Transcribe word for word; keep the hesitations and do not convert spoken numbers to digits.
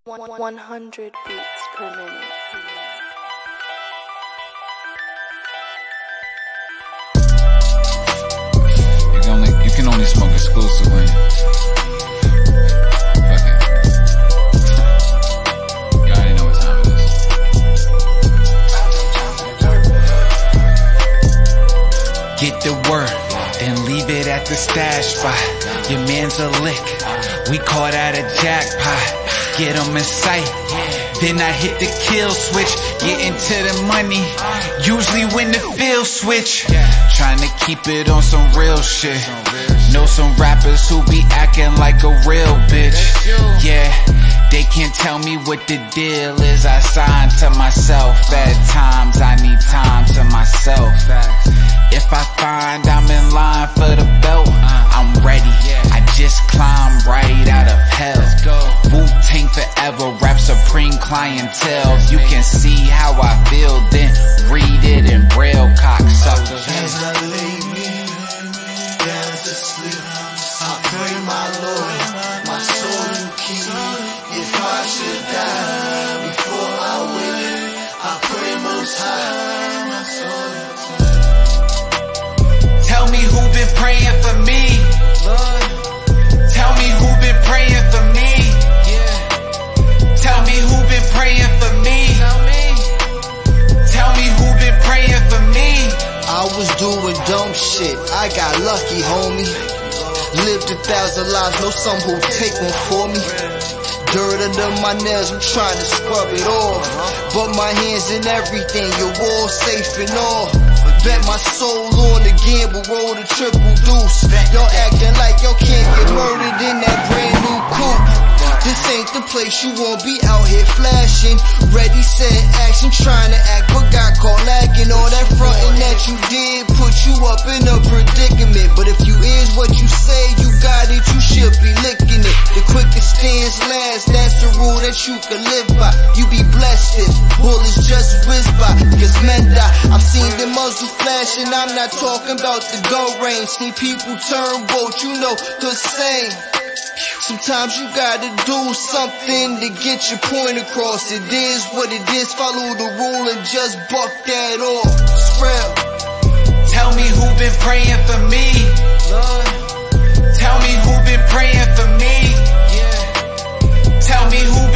one hundred beats per minute. You can only, you can only smoke exclusive when fuck it. You already know what time it is. Get the word, then leave it at the stash spot. Your man's a lick, we call that a jackpot. Get him in sight, then I hit the kill switch. Get into the money, usually when the field switch. Trying to keep it on some real shit. Know some rappers who be acting like a real bitch. Yeah, they can't tell me what the deal is. I sign to myself. At times I need time to myself. If I find I'm in line for the belt, I'm ready. I just climbed right out of hell. Wu-Tang forever, rap supreme clientele. If you can see how I feel, then read it in braille, cocksucker. As I lay me down to sleep, I pray my Lord, my soul you keep me. If I should die before I wake, I pray most high, my soul. Tell me who been praying for me, Lord. Tell me who been praying for me. Yeah. Tell me who been praying for me. Tell me. Tell me who been praying for me. I was doing dumb shit, I got lucky, homie. Lived a thousand lives, know some who take one for me. Dirt under my nails, I'm trying to scrub it off. But my hands in everything, your wall safe and all. Bet my soul on the gamble, roll the triple deuce. Y'all acting like y'all can't get murdered in that brand new coupe. This ain't the place you won't be out here flashing. Ready, set, action, trying to act, but got caught lacking. All that frontin' that you did put you up in a predicament. But if you is what you say, you got it, you should be licking it. The quickest stands last, that's the rule that you can live by. You be blessed if bullets just whiz by, cause men die. I've seen the muzzle flash and I'm not talking about the gun range. See people turn both, you know the same. Sometimes you gotta do something to get your point across. It is what it is, follow the rule and just buck that off. Spread. Tell me who been praying for me, Lord. Tell me who been praying for me. Yeah. Tell me who